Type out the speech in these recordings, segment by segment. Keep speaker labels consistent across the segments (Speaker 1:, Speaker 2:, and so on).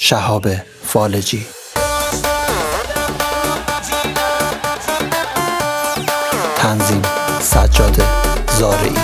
Speaker 1: شهاب فالجی. تنظیم سجاد زارعی.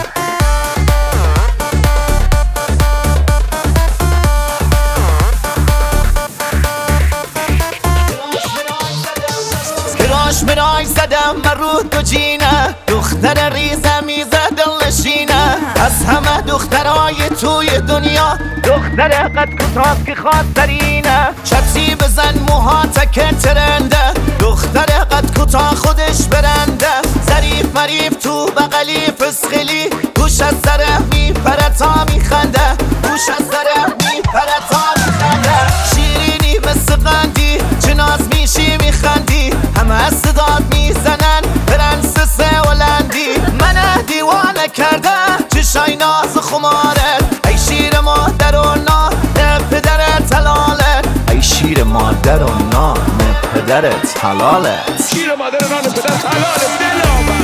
Speaker 2: مراش زدم من رو تو جینه، دختر ریزه میزه دلنشینه، از همه دخترای توی دنیا دختر قد کوتاه که خاطرینه. چپسی بزن موها تکه ترنده، دختر قد کوتاه خودش برنده. ظریف مریف تو بغلی فسخلی، گوش از زره میپره تا میخنده، گوش از زره میپره تا میخنده. شیرینی مثل قندی چه ناز میشی میخندی، همه صدات میزنن پرنسس هلندی. منه دیوانه کرده چشای ناز خمارت، ای شیر مادر و نان پدرت حلالت، ای شیر مادر و نان پدرت حلالت.
Speaker 3: شیر مادر و نان پدرت حلالت. دلم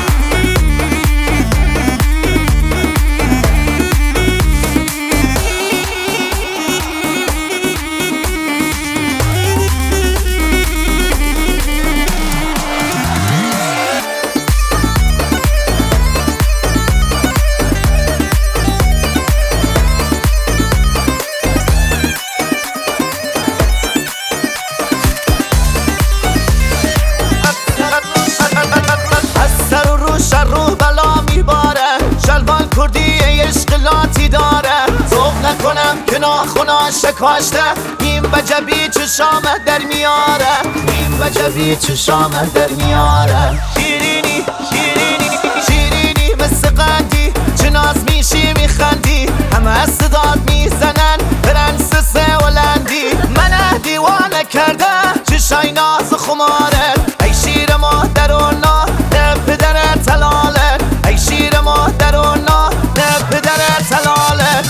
Speaker 2: رو بلا میباره، شلوان کردی عشق لاتی داره. ذوق نکنم که ناخونا شکاشته، این وجبی چشامه در میاره، این وجبی چشامه در میاره. شیرینی شیرینی شیرینی مثل قندی چه ناز میشی میخندی، همه صدات میزنن پرنسس هلندی. منه دیوانه کرده چشای ناز خمارت، ای شیر مادر و نان پدرت حلالت، ای شیر مادر و نان پدرت حلالت.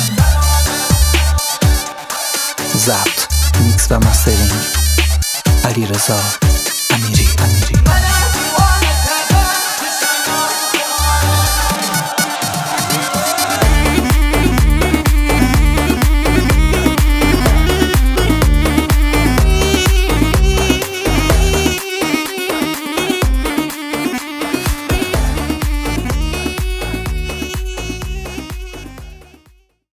Speaker 1: ضبط، میکس و مسترینگ علیرضا